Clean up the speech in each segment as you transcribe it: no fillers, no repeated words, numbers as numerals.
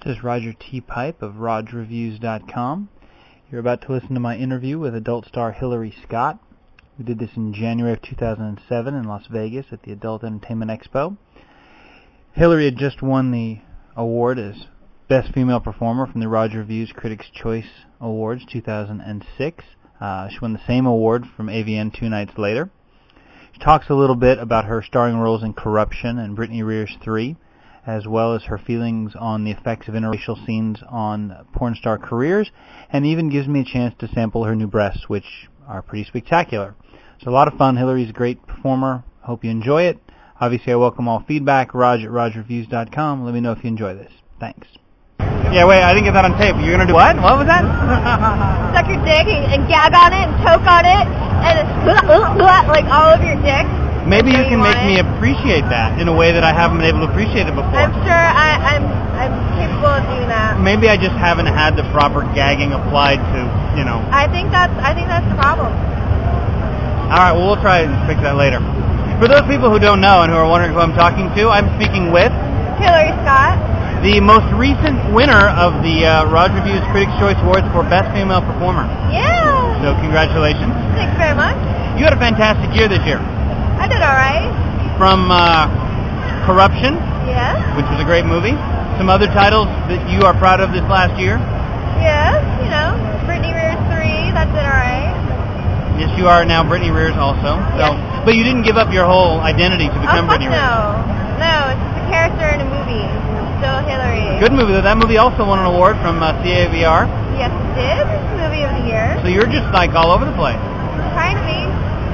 is Roger T. Pipe of RodgeReviews.com. You're about to listen to my interview with adult star Hillary Scott. We did this in January of 2007 in Las Vegas at the Adult Entertainment Expo. Hillary had just won the award as Best Female Performer from the Roger Reviews Critics' Choice Awards 2006. She won the same award from AVN 2 nights later. She talks a little bit about her starring roles in Corruption and Brittany Rears 3, as well as her feelings on the effects of interracial scenes on porn star careers, and even gives me a chance to sample her new breasts, which are pretty spectacular. So a lot of fun. Hillary's a great performer. Hope you enjoy it. Obviously, I welcome all feedback. Rog at RodgeReviews.com. Let me know if you enjoy this. Thanks. Yeah, wait, I didn't get that on tape. You're going to do what? What was that? Suck your dick and gag on it and choke on it and it's like all over your dick. Maybe you can make me appreciate that in a way that I haven't been able to appreciate it before. I'm sure I'm capable of doing that. Maybe I just haven't had the proper gagging applied to, I think that's the problem. All right, well, we'll try and fix that later. For those people who don't know and who are wondering who I'm talking to, I'm speaking with Hillary Scott, the most recent winner of the Roger Reviews Critics' Choice Awards for Best Female Performer. Yeah. So congratulations. Thanks very much. You had a fantastic year this year. I did all right. From Corruption, yes, which was a great movie. Some other titles that you are proud of this last year. Yes, Brittany Rears 3, that did all right. Yes, you are now Brittany Rears also. So, yes. But you didn't give up your whole identity to become Brittany Rears. No, it's just a character in a movie. Still Hillary. Good movie, though. That movie also won an award from CAVR. Yes, it did. Movie of the year. So you're just like all over the place. Trying to be.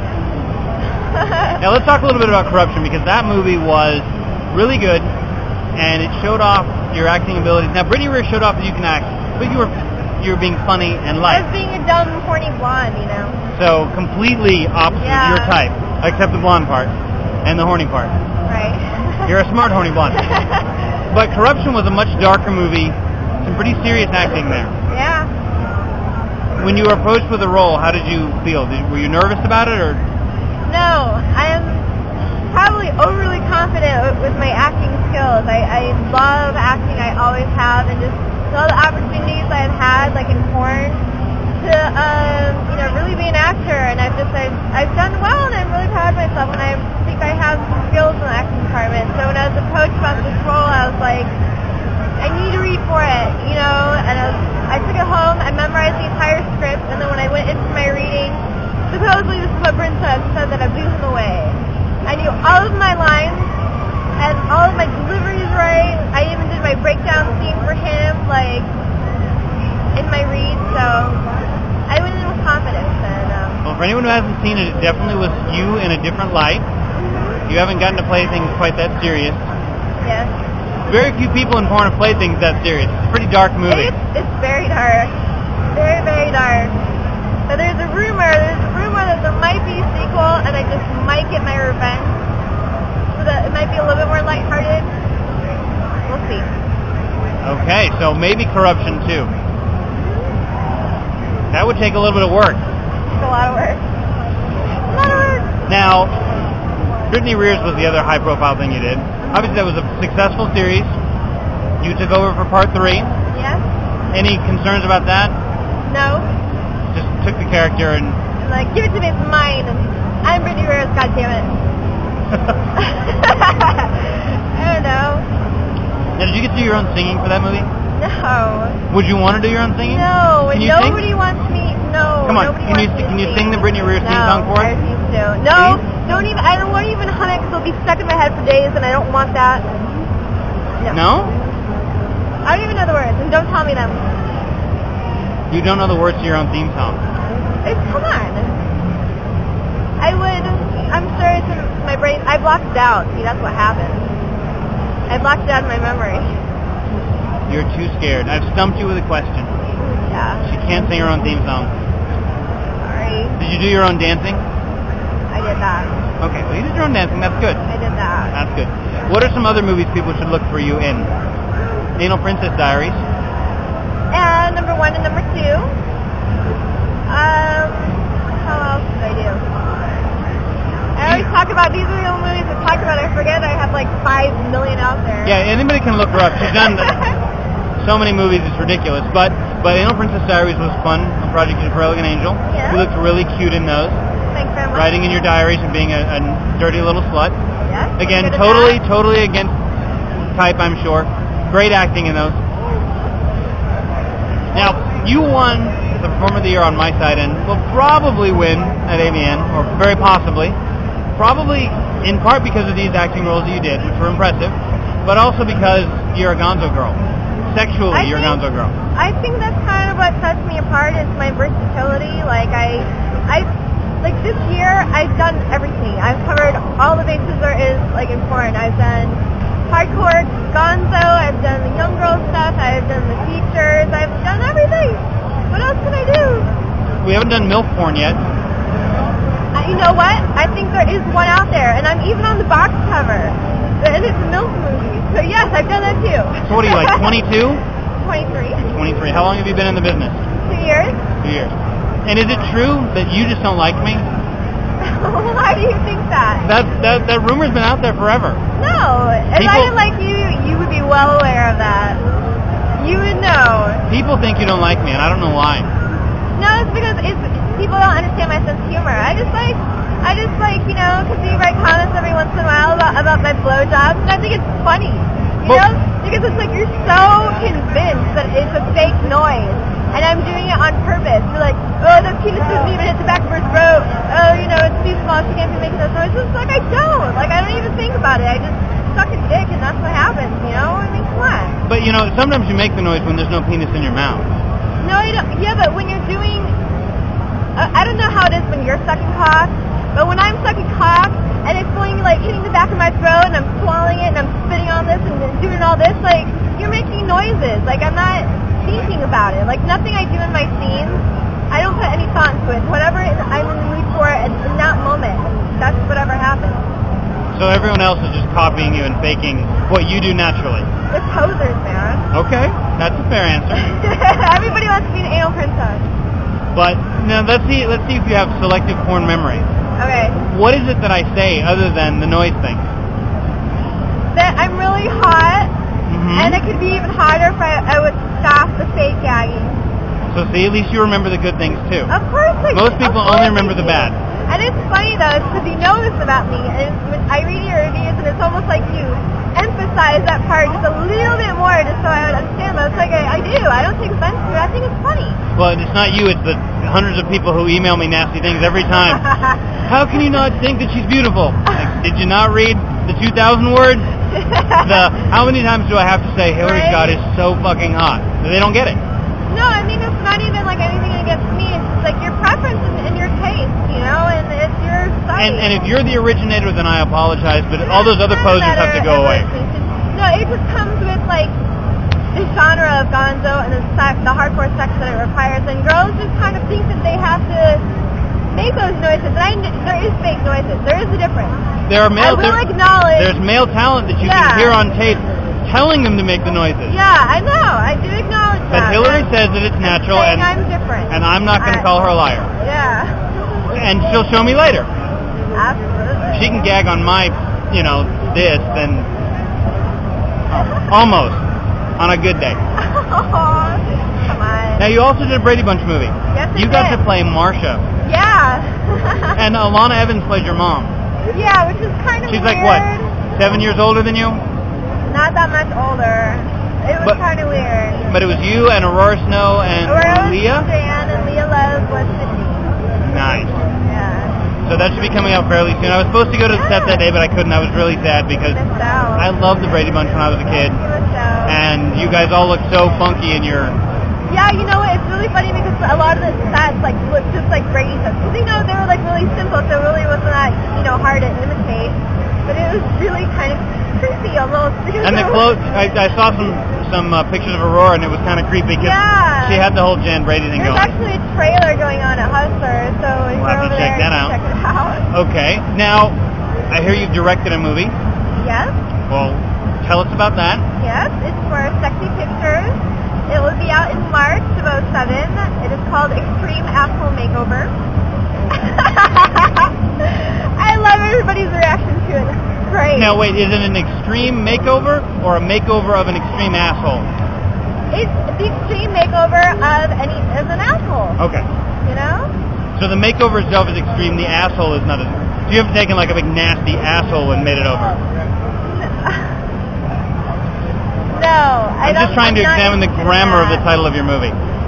Now let's talk a little bit about Corruption, because that movie was really good, and it showed off your acting abilities. Now Brittany Rears showed off that you can act, but you were being funny and light. I was being a dumb, horny blonde, So completely opposite of your type, except the blonde part and the horny part. Right. You're a smart horny blonde. But Corruption was a much darker movie, some pretty serious acting there. Yeah. When you were approached with the role, how did you feel? Were you nervous about it, or? No, I am probably overly confident with my acting skills. I love acting, I always have, and just all the opportunities I've had, like in porn, to really be an actor, and I've done well, and I'm really proud of myself, and I think I have some skills in the acting department. So when I was approached about this role, I was like, I need to read for it, and I took it home, I memorized the entire script, and then when I went in for my reading, supposedly this is what Bryn said that I blew him away. I knew all of my lines, and all of my deliveries right. I even did my breakdown scene for him, like, in my read, so I went in with confidence. And well, for anyone who hasn't seen it, it definitely was you in a different light. You haven't gotten to play things quite that serious. Yes. Very few people in porn have played things that serious. It's a pretty dark movie. It's very dark. Very, very dark. So there's a rumor that there might be a sequel, and I just might get my revenge. So that it might be a little bit more lighthearted. We'll see. Okay, so maybe Corruption too. That would take a little bit of work. It's a lot of work. A lot of work. Now, Brittany Rears was the other high-profile thing you did. Obviously, that was a successful series. You took over for part 3. Yes. Any concerns about that? No. Just took the character and... like, give it to me, it's mine. I'm Brittany Rears, goddammit. I don't know. Now, did you get to do your own singing for that movie? No. Would you want to do your own singing? No, can you nobody sing? Wants me. No. Come on, can you sing the Brittany Rears theme song for us? I refuse to. No, please? don't even. I don't want to even hum it because it'll be stuck in my head for days, and I don't want that. No? I don't even know the words, and don't tell me them. You don't know the words to your own theme song? Come on. I'm sorry, it's in my brain. I blocked it out. See, that's what happened. I blocked it out of my memory. You're too scared. I've stumped you with a question. Yeah. She can't sing her own theme song. Sorry. Did you do your own dancing? I did that. Okay, well, you did your own dancing. That's good. I did that. That's good. What are some other movies people should look for you in? Anal Princess Diaries. And number 1 and number 2. How else did I do? I always talk about, these are the only movies I talk about. I forget I have like 5 million out there. Yeah, anybody can look her up. so many movies, it's ridiculous. But Anal Princess Diaries was fun on Project for Elegant Angel. Yeah. You looked really cute in those. Thanks very much. Writing in your diaries and being a dirty little slut. Yes. Again, good at totally against type, I'm sure. Great acting in those. Now, you won the Performer of the Year on my side and will probably win at AVN, or very possibly. Probably in part because of these acting roles that you did, which were impressive, but also because you're a gonzo girl. Sexually, you're a gonzo girl. I think that's kind of what sets me apart is my versatility. Like like this year, I've done everything. I've covered all the bases there is, like in porn. I've done hardcore gonzo, I've done the young girl stuff, I've done the features, I've done everything. What else can I do? We haven't done MILF porn yet. You know what? I think there is one out there, and I'm even on the box cover. And it's a MILF movie. So yes, I've done that too. So what are you, like 22? 23. 23. How long have you been in the business? 2 years. 2 years. And is it true that you just don't like me? Why do you think that? That rumor's been out there forever. No. If I didn't like you, you would be well aware of that. You would know. People think you don't like me, and I don't know why. No, it's because people don't understand my sense of humor. I just like, because you write comments every once in a while about my blowjobs, and I think it's funny. You know? Because it's like you're so convinced that it's a fake noise, and I'm doing it on purpose. You're like, oh, the penis doesn't even hit the back of her throat. Oh, it's too small, she can't be making those noises. Like, I don't. Like, I don't even think about it. I just suck a dick, and that's what happens, I mean, come on. But, sometimes you make the noise when there's no penis in your mouth. No, you don't. Yeah, but when you're doing... I don't know how it is when you're sucking cock, but when I'm sucking cock, and it's going, hitting the back of my throat, and I'm swallowing it, and I'm spitting on this, and doing all this, you're making noises. I'm not thinking about it. Nothing I do in my scenes, I don't put any thought into it. Whatever I'm in the mood for in that moment, that's whatever happens. So everyone else is just copying you and faking what you do naturally. It's posers, man. Okay, that's a fair answer. Everybody wants to be an anal princess. But now let's see if you have selective porn memory. Okay. What is it that I say other than the noise thing? That I'm really hot, and it could be even hotter if I would stop the fake gagging. So see, at least you remember the good things too. Of course I do. Most people only remember the bad. And it's funny though, it's because you know this about me, and when I read your reviews, and it's almost like you emphasize that part just a little bit more, just so I would understand. But it's like I do. I don't take offense to it. I think it's funny. Well, it's not you. It's the hundreds of people who email me nasty things every time. How can you not think that she's beautiful? Did you not read the 2,000 words? How many times do I have to say Hillary Scott is so fucking hot? They don't get it. No, I mean, it's not even anything against me. It's just your preference and your taste, and it's your site. And if you're the originator, then I apologize, but all those other posers have to go away. No, it just comes with, the genre of gonzo and the hardcore sex that it requires, and girls just kind of think that they have to make those noises. And there is fake noises. There is a difference. I will acknowledge. There's male talent that you can hear on tape telling them to make the noises. Yeah, I know. I do acknowledge that. But Hillary says that it's natural, and I'm different. And I'm not going to call her a liar. Yeah. And she'll show me later. Absolutely. If she can gag on my, this, then almost on a good day. Come on. Now, you also did a Brady Bunch movie. Yes, I You got did. to play Marsha. Yeah. And Alana Evans played your mom. Yeah, which is kind of She's weird. like, what, 7 years older than you? Not that much older. It was kind of weird. But it was you and Aurora Snow and Leah? Jan and Leah Love was 15. Nice. Yeah. So that should be coming out fairly soon. I was supposed to go to the set that day, but I couldn't. I was really sad because I loved the Brady Bunch when I was a kid. And you guys all look so funky in your... Yeah, you know what? It's really funny because a lot of the sets look just like Brady sets. Because they were really simple, so it really wasn't that hard to imitate. But it was really kind of creepy almost. And the clothes, I saw some pictures of Aurora, and it was kind of creepy because she had the whole Jan Brady thing going. There's actually a trailer going on at Hustler, so if we'll you're have to over check there, that out. Check it out. Okay, now I hear you've directed a movie. Yes. Well, tell us about that. Yes, it's for Sexy Pictures. It will be out in March of 2007. It is called Extreme Asshole Makeover. I love everybody's reaction to it. It's great. Now wait, is it an extreme makeover or a makeover of an extreme asshole? It's the extreme makeover of an asshole. Okay. You know? So the makeover itself is extreme. The asshole is not as... So you haven't taken like a big nasty asshole and made it over? No. I'm just trying to examine the grammar of the title of your movie.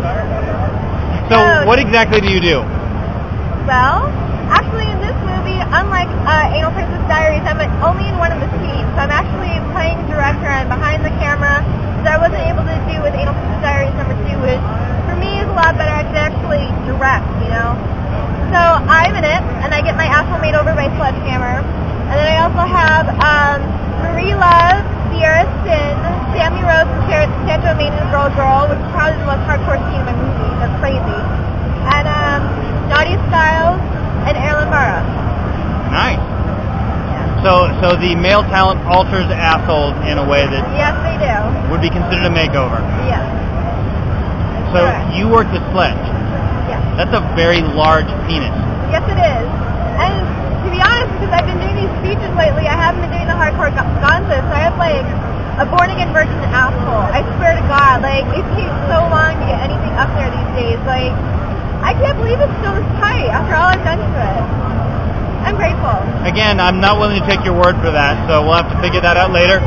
So what exactly do you do? Well, actually in this movie, unlike Anal Princess Diaries, I'm only in one of the scenes. So I'm actually playing director and behind the camera, that I wasn't able to do with Anal Princess Diaries number 2, which for me is a lot better. I can actually direct, you know? So I'm in it, and I get my asshole made over by Sledgehammer. And then I also have Marie Love, Sierra Sin, Sammy Rose, and Sandra Main in Girl Girl, which is probably the most hardcore scene in my movie. That's crazy. And Nadia Styles and Erlen Barra. Nice. Yeah. So the male talent alters assholes in a way that Yes, they do. would be considered a makeover. Yes. So Correct. you work with Sledge. Yes. That's a very large penis. Yes, it is. And to be honest, because I've been doing these speeches lately, I haven't been doing the hardcore gonzo, so I have like a born-again virgin asshole. I swear to God, like it takes so long to get anything up there these days. Like I can't believe it's still this tight after all I've done to it. I'm grateful. Again, I'm not willing to take your word for that, so we'll have to figure that out later.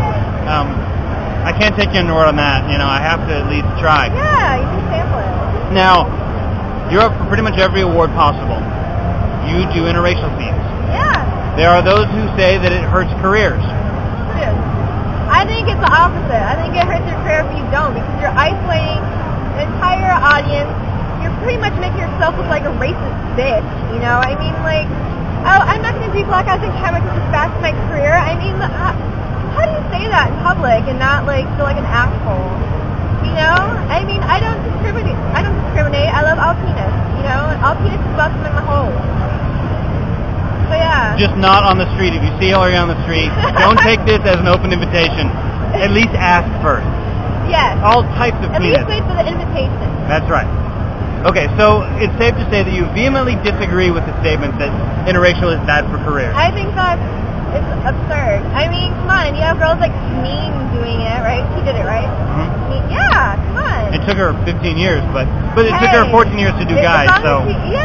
I can't take your word on that. You know, I have to at least try. Yeah, you can sample it. Now, you're up for pretty much every award possible. You do interracial scenes. Yeah. There are those who say that it hurts careers. Dude, I think it's the opposite. I think it hurts your career if you don't, because you're isolating an entire audience. You're pretty much making yourself look like a racist bitch, you know? I mean, like, oh, I'm not going to do black guys in camera because it's bad for my career. I mean, how do you say that in public and not, like, feel like an asshole? You know? I mean, I don't discriminate. I love all penis, you know? All penis is welcome in my hole. So, yeah. Just not on the street. If you see Hillary on the street, don't take this as an open invitation. At least ask first. Yes. All types of At penis. least wait for the invitation. That's right. Okay, so it's safe to say that you vehemently disagree with the statement that interracial is bad for careers. I think it's absurd. I mean, come on. You have girls like Janine doing it, right? She did it, right? Mm-hmm. Yeah, come on. It took her 15 years, but it took her 14 years to do guys, so...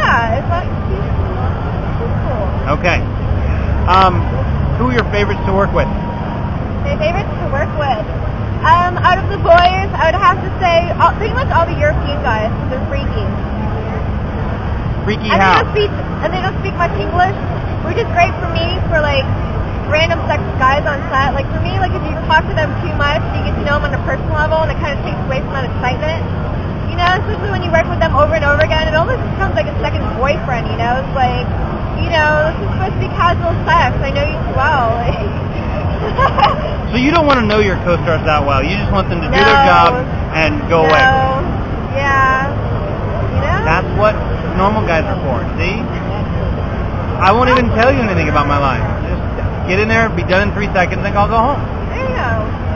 She's cool. Okay. Who are your favorites to work with? My favorites to work with? Out of the boys, I would have to say pretty much all the European guys, because they're freaky. Freaky and how? They don't speak much English, which is great for me for, like, random sex guys on set. Like, for me, like, if you talk to them too much, you get to know them on a personal level, and it kind of takes away from that excitement. You know, especially when you work with them over and over again, it almost becomes like a second boyfriend, you know? It's like, you know, this is supposed to be casual sex. I know you too well. Like... So you don't want to know your co-stars that well. You just want them to do their job and go away. Yeah. You know? That's what normal guys are for. See? I won't even tell you anything about my life. Just get in there, be done in 3 seconds, then I'll go home. There you go.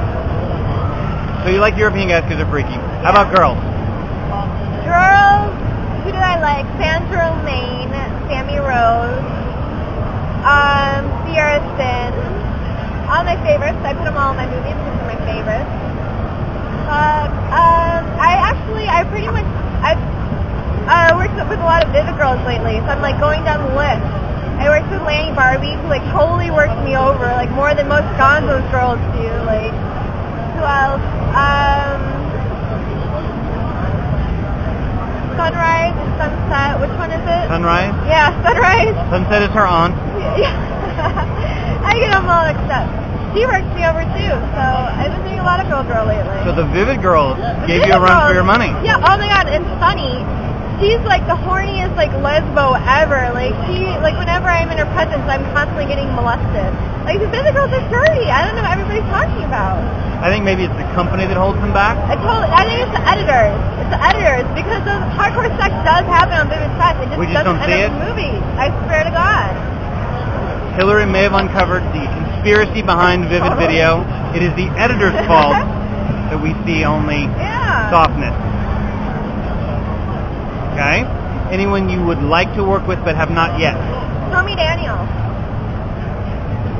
So you like European guys because they're freaky. How about girls? Girls, who do I like? Sandra Main, Sammy Rose, Sierra Sin. All my favorites. I put them all in my movies because they're my favorites. I've worked with a lot of Vivid girls lately, so I'm like going down the list. I worked with Lanny Barbie, who like totally works me over, like more than most Gonzo's girls do. Like, who else? Sunrise and Sunset. Which one is it? Sunrise? Yeah, Sunrise. Sunset is her aunt. I get them all mixed up. She works me over too, so I've been doing a lot of girl lately. So the Vivid girls gave you a run for your money. Yeah, oh my god, and funny. She's like the horniest like lesbo ever. Like whenever I'm in her presence, I'm constantly getting molested. Like the Vivid girls are dirty. I don't know what everybody's talking about. I think maybe it's the company that holds them back. I think it's the editors. It's the editors because the hardcore sex does happen on Vivid sets. It just doesn't end up in movies. I swear to God. Hillary may have uncovered the conspiracy behind Vivid Video. It is the editor's fault that we see only softness. Okay? Anyone you would like to work with but have not yet? Stormy Daniels.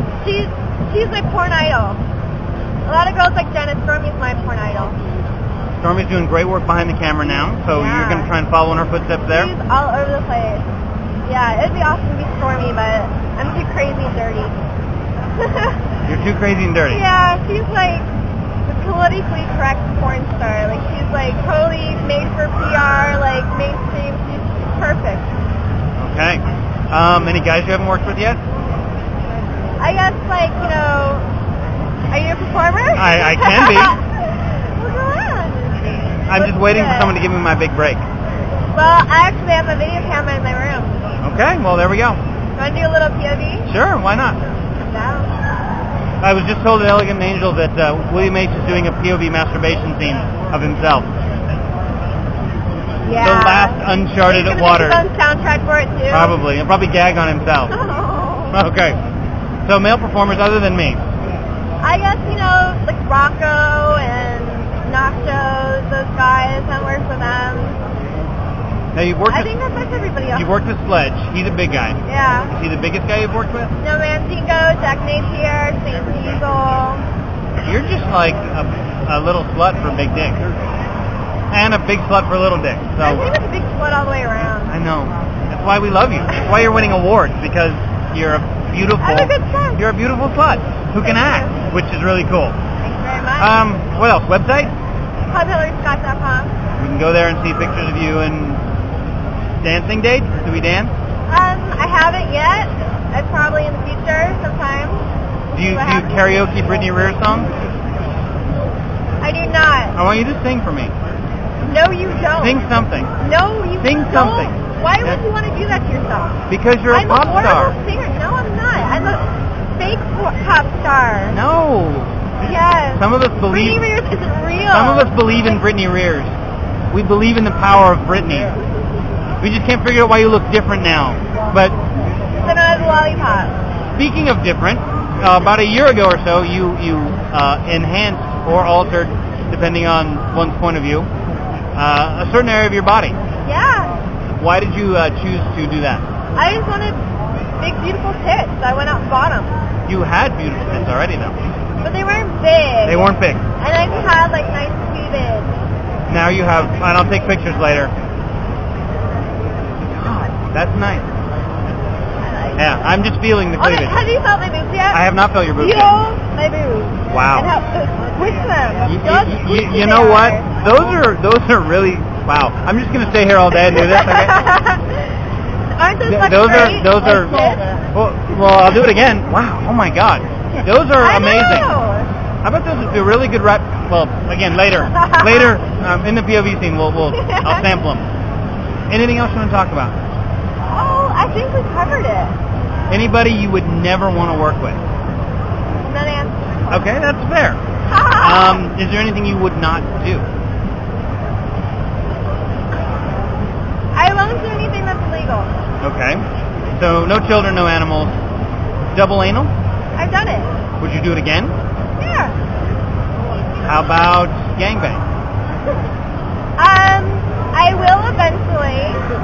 She's my porn idol. A lot of girls like Jenna. Stormy's my porn idol. Stormy's doing great work behind the camera now, so Yeah. you're going to try and follow in her footsteps there? She's all over the place. Yeah, it'd be awesome to be Stormy, but I'm too crazy and dirty. You're too crazy and dirty. Yeah, she's like the politically correct porn star. Like, she's like totally made for PR, like mainstream. She's perfect. Okay. Any guys you haven't worked with yet? I guess, like, you know, are you a performer? I can be. Well, go on. I'm just waiting for someone to give me my big break. Well, I actually have a video camera in my room. Okay, well, there we go. You want to do a little POV? Sure, why not? Come down. I was just told at Elegant Angel that William H. is doing a POV masturbation scene of himself. Yeah. The last uncharted He's gonna waters. make his own soundtrack for it, too. Probably. He'll probably gag on himself. Oh. Okay. So male performers other than me. I guess, you know, like Rocco and Nachos, those guys, I worked with them. Now you've worked I with, think that's everybody else. you've worked with Sledge. He's a big guy. Yeah. Is he the biggest guy you've worked with? No Mandingo, Jack Napier, St. Eagle. You're just like a little slut for big dick. And a big slut for little dick. So I think it's a big split all the way around. I know. That's why we love you. That's why you're winning awards, because you're a beautiful I'm a good slut. You're a beautiful slut who can Thank act, you. which is really cool. Thanks very much. What else? Website? ClubHillaryscott.com. We can go there and see pictures of you and dancing dates. Do we dance? I haven't yet. I probably in the future sometime. Do you karaoke Britney Rears songs? I do not. I want you to sing for me. No, you don't. Sing something. No, you Sing don't. something. Why Yeah. would you want to do that to yourself? Because you're a I'm pop a star. horrible singer. No, I'm not. I'm a fake pop star. No. Yes. Some of us believe. Britney Rears isn't real. Some of us believe in Britney Rears. We believe in the power of Britney. We just can't figure out why you look different now. But Then I was a lollipop. speaking of different, about a year ago or so, you enhanced or altered, depending on one's point of view, a certain area of your body. Yeah. Why did you choose to do that? I just wanted big, beautiful tits. I went out and bought them. You had beautiful tits already, though. But they weren't big. They weren't big. And I just had, like, nice cleavage. Now you have, and I'll take pictures later. God, that's nice. Yeah, I'm just feeling the Okay, cleavage. have you felt my boobs yet? I have not felt your boobs yet. Feel my boobs. Wow. And how squish them. You, Feel how squishy you they know what? are. Those are really wow. I'm just gonna stay here all day and do this. Okay? Aren't those fucking Those great? are. Well, I'll do it again. Wow. Oh my God. Those are I amazing. know. I bet those would be a really good rap. Well, again later in the POV scene I'll sample them. Anything else you want to talk about? Oh, I think we covered it. Anybody you would never want to work with? None answer. Okay, that's fair. Is there anything you would not do? I won't do anything that's illegal. Okay. So no children, no animals. Double anal? I've done it. Would you do it again? Yeah. How about gangbang? I will eventually.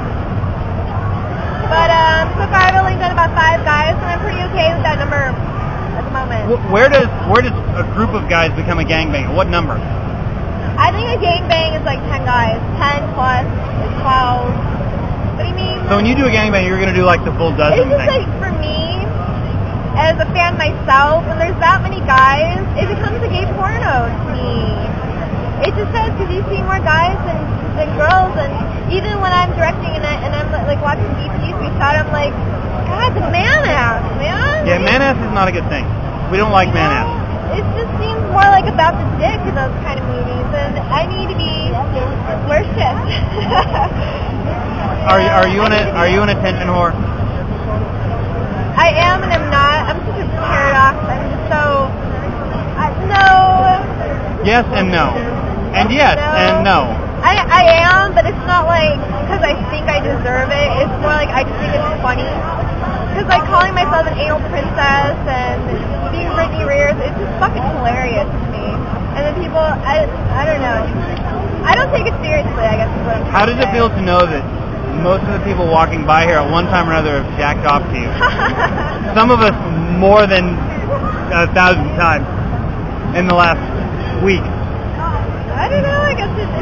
But so far I've only done about 5 guys, and I'm pretty okay with that number at the moment. Where does a group of guys become a gangbanger? What number? I think a gangbang is like 10 guys. 10 plus, like 12. What do you mean? So when you do a gangbang, you're going to do like the full dozen It's just thing. like, for me, as a fan myself, when there's that many guys, it becomes a gay porno to me. It just does, because you see more guys than girls, and even when I'm directing and I'm like watching DPs be shot, I'm like, God, the man ass, man. Yeah, man ass is not a good thing. We don't like man ass. It just seems more like about the dick in those kind of movies, and I need to be worshipped. Are you an attention whore? I am and I'm not. I'm such a paradox. I'm just so... no. Yes and no. And yes and no. I am, but it's not like because I think I deserve it. It's more like I just think it's funny. Because like calling myself an anal princess and being Britney Rears, it's just fucking hilarious to me. And then people, I don't know. I don't take it seriously, I guess is what I'm trying How to does it say. feel to know that most of the people walking by here at one time or another have jacked off to you? Some of us more than 1,000 times in the last week. I don't know. I guess it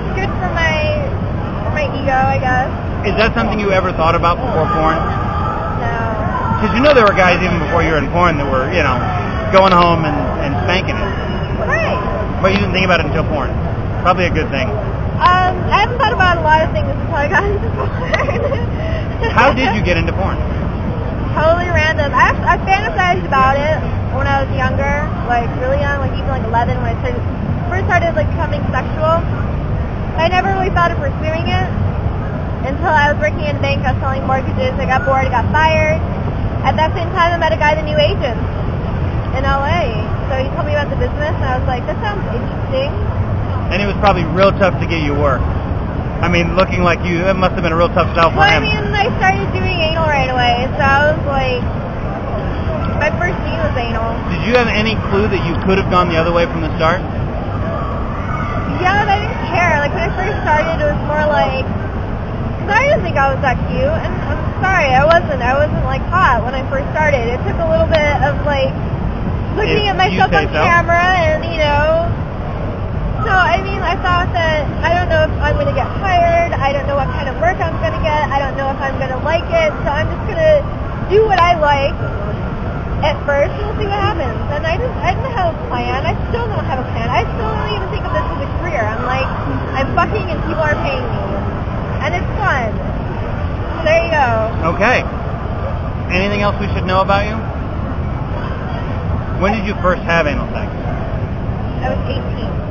ego, I guess. Is that something you ever thought about before porn? No. Because you know there were guys even before you were in porn that were, going home and spanking it. Right. But you didn't think about it until porn. Probably a good thing. I haven't thought about a lot of things until I got into porn. How did you get into porn? Totally random. I fantasized about it when I was younger, like really young, like even like 11 when I first started like becoming sexual. I never really thought of pursuing it until I was working in a bank. I was selling mortgages. I got bored. I got fired. At that same time, I met a guy that knew agents in LA. So he told me about the business, and I was like, that sounds interesting. And it was probably real tough to get you work. I mean, looking like you, it must have been a real tough sell for him. Well, I mean, I started doing anal right away, so I was like, my first scene was anal. Did you have any clue that you could have gone the other way from the start? Yeah, but I didn't care. Like, when I first started, it was more like, because I didn't think I was that cute, and I'm sorry, I wasn't like hot when I first started. It took a little bit of like looking at myself on camera and so I mean I thought that I don't know if I'm going to get hired, I don't know what kind of work I'm going to get, I don't know if I'm going to like it, so I'm just going to do what I like at first and we'll see what happens. And I didn't have a plan. I still don't have a plan. I still don't even think of this as a career. I'm like, I'm fucking and people are paying me. And it's fun. There you go. Okay. Anything else we should know about you? When did you first have anal sex? I was 18.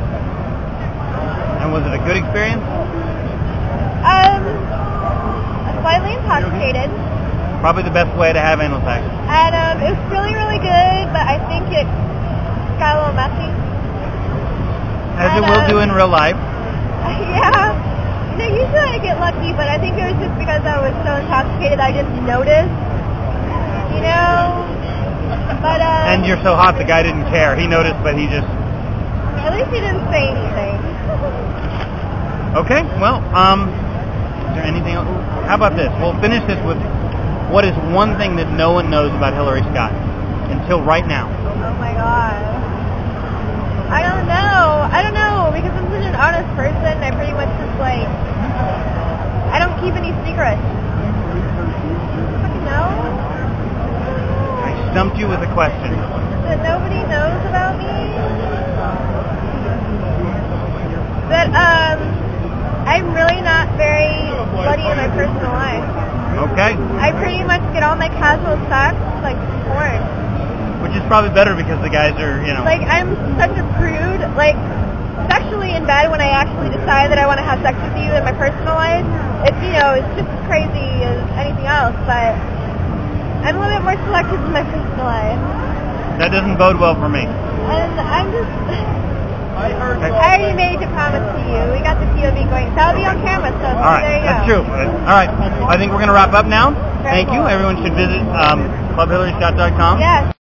And was it a good experience? Slightly intoxicated. Probably the best way to have anal sex. And it was really, really good, but I think it got a little messy. As it will do in real life. Yeah. Usually I get lucky, but I think it was just because I was so intoxicated I didn't notice. But and you're so hot the guy didn't care. He noticed, but he just... At least he didn't say anything. Okay, well, is there anything else? How about this? We'll finish this with what is one thing that no one knows about Hillary Scott until right now? Oh my god. I don't know, because I'm such an honest person. I pretty much just like, I don't keep any secrets. No? I stumped you with a question. That nobody knows about me? That, I'm really not very bloody in my personal life. Okay. I pretty much get all my casual sex, like, porn. Which is probably better because the guys are, Like, I'm such a prude. Like, sexually in bed when I actually decide that I want to have sex with you in my personal life, it's, it's just as crazy as anything else, but I'm a little bit more selective in my personal life. That doesn't bode well for me. And I'm just... I already made a promise to you. We got the POV going. That'll be on camera, so all right, there you that's go. true. All right, I think we're going to wrap up now. Thank you. Everyone should visit clubhillaryscott.com. Yes.